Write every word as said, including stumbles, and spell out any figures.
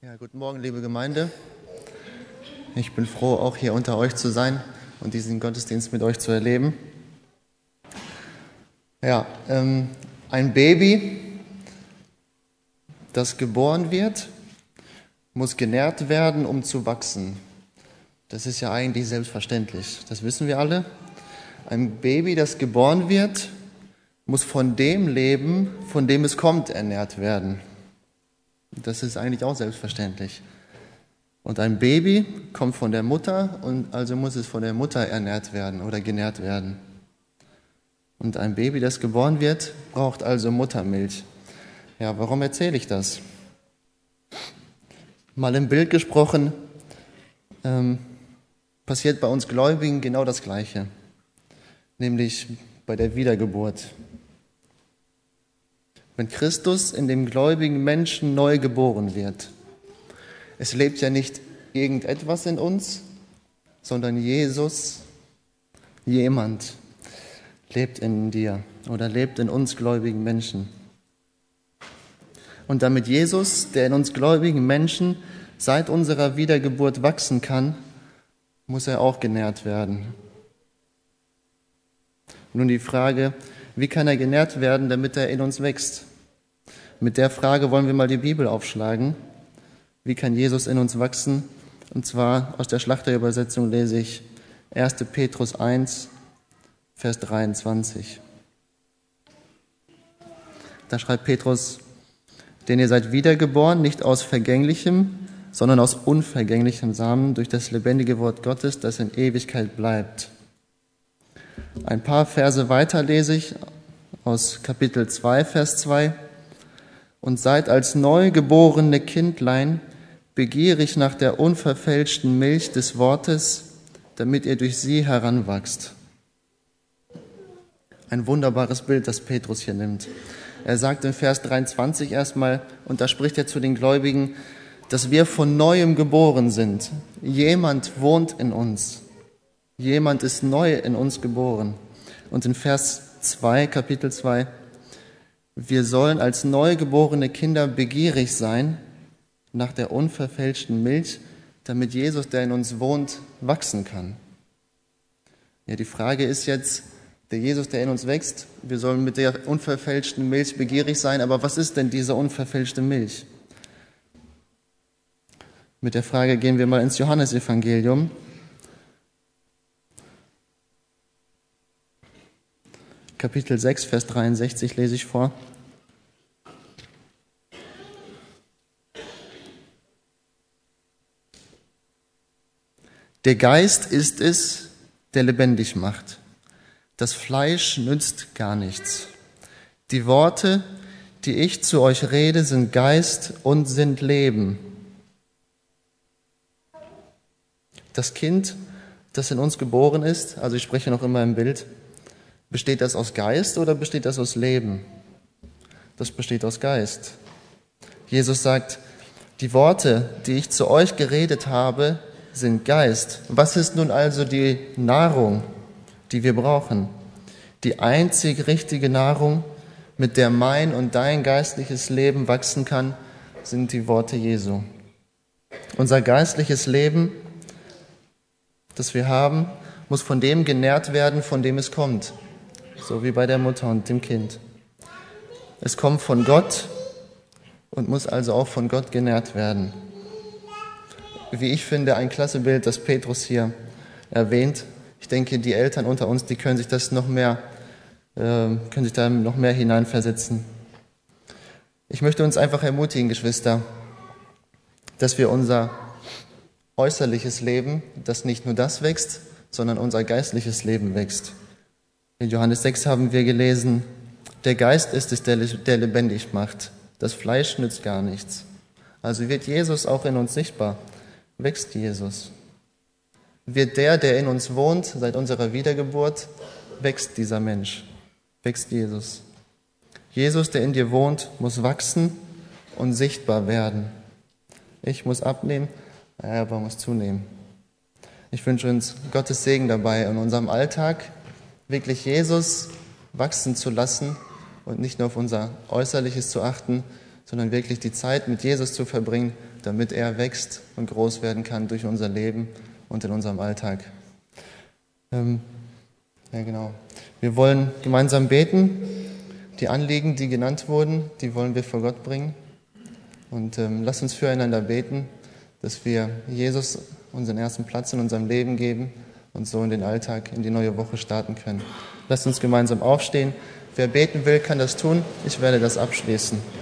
Ja, guten Morgen, liebe Gemeinde. Ich bin froh, auch hier unter euch zu sein und diesen Gottesdienst mit euch zu erleben. Ja, ähm, ein Baby, das geboren wird, muss genährt werden, um zu wachsen. Das ist ja eigentlich selbstverständlich, das wissen wir alle. Ein Baby, das geboren wird, muss von dem Leben, von dem es kommt, ernährt werden. Das ist eigentlich auch selbstverständlich. Und ein Baby kommt von der Mutter und also muss es von der Mutter ernährt werden oder genährt werden. Und ein Baby, das geboren wird, braucht also Muttermilch. Ja, warum erzähle ich das? Mal im Bild gesprochen, ähm, passiert bei uns Gläubigen genau das Gleiche, nämlich bei der Wiedergeburt. Wenn Christus in dem gläubigen Menschen neu geboren wird. Es lebt ja nicht irgendetwas in uns, sondern Jesus, jemand, lebt in dir oder lebt in uns gläubigen Menschen. Und damit Jesus, der in uns gläubigen Menschen seit unserer Wiedergeburt wachsen kann, muss er auch genährt werden. Nun die Frage, wie kann er genährt werden, damit er in uns wächst? Mit der Frage wollen wir mal die Bibel aufschlagen. Wie kann Jesus in uns wachsen? Und zwar aus der Schlachterübersetzung lese ich erster Petrus eins, Vers dreiundzwanzig. Da schreibt Petrus, denn ihr seid wiedergeboren, nicht aus vergänglichem, sondern aus unvergänglichem Samen durch das lebendige Wort Gottes, das in Ewigkeit bleibt. Ein paar Verse weiter lese ich aus Kapitel zwei, Vers zwei. Und seid als neugeborene Kindlein begierig nach der unverfälschten Milch des Wortes, damit ihr durch sie heranwachst. Ein wunderbares Bild, das Petrus hier nimmt. Er sagt in Vers dreiundzwanzig erstmal, und da spricht er zu den Gläubigen, dass wir von Neuem geboren sind. Jemand wohnt in uns. Jemand ist neu in uns geboren. Und in Vers zwei, Kapitel zwei, wir sollen als neugeborene Kinder begierig sein nach der unverfälschten Milch, damit Jesus, der in uns wohnt, wachsen kann. Ja, die Frage ist jetzt, der Jesus, der in uns wächst, wir sollen mit der unverfälschten Milch begierig sein, aber was ist denn diese unverfälschte Milch? Mit der Frage gehen wir mal ins Johannesevangelium. Kapitel sechs, Vers dreiundsechzig lese ich vor. Der Geist ist es, der lebendig macht. Das Fleisch nützt gar nichts. Die Worte, die ich zu euch rede, sind Geist und sind Leben. Das Kind, das in uns geboren ist, also ich spreche noch immer im Bild, besteht das aus Geist oder besteht das aus Leben? Das besteht aus Geist. Jesus sagt, die Worte, die ich zu euch geredet habe, sind Geist. Was ist nun also die Nahrung, die wir brauchen? Die einzig richtige Nahrung, mit der mein und dein geistliches Leben wachsen kann, sind die Worte Jesu. Unser geistliches Leben, das wir haben, muss von dem genährt werden, von dem es kommt. So wie bei der Mutter und dem Kind. Es kommt von Gott und muss also auch von Gott genährt werden. Wie ich finde, ein klasse Bild, das Petrus hier erwähnt. Ich denke, die Eltern unter uns, die können sich das noch mehr, äh, können sich da noch mehr hineinversetzen. Ich möchte uns einfach ermutigen, Geschwister, dass wir unser äußerliches Leben, dass nicht nur das wächst, sondern unser geistliches Leben wächst. In Johannes sechs haben wir gelesen, der Geist ist es, der, der lebendig macht. Das Fleisch nützt gar nichts. Also wird Jesus auch in uns sichtbar. Wächst Jesus. Wird der, der in uns wohnt, seit unserer Wiedergeburt, wächst dieser Mensch. Wächst Jesus. Jesus, der in dir wohnt, muss wachsen und sichtbar werden. Ich muss abnehmen, er aber muss zunehmen. Ich wünsche uns Gottes Segen dabei, in unserem Alltag wirklich Jesus wachsen zu lassen und nicht nur auf unser Äußerliches zu achten, sondern wirklich die Zeit mit Jesus zu verbringen damit er wächst und groß werden kann durch unser Leben und in unserem Alltag. Ähm, ja, genau. Wir wollen gemeinsam beten. Die Anliegen, die genannt wurden, die wollen wir vor Gott bringen. Und ähm, lasst uns füreinander beten, dass wir Jesus unseren ersten Platz in unserem Leben geben und so in den Alltag, in die neue Woche starten können. Lasst uns gemeinsam aufstehen. Wer beten will, kann das tun. Ich werde das abschließen.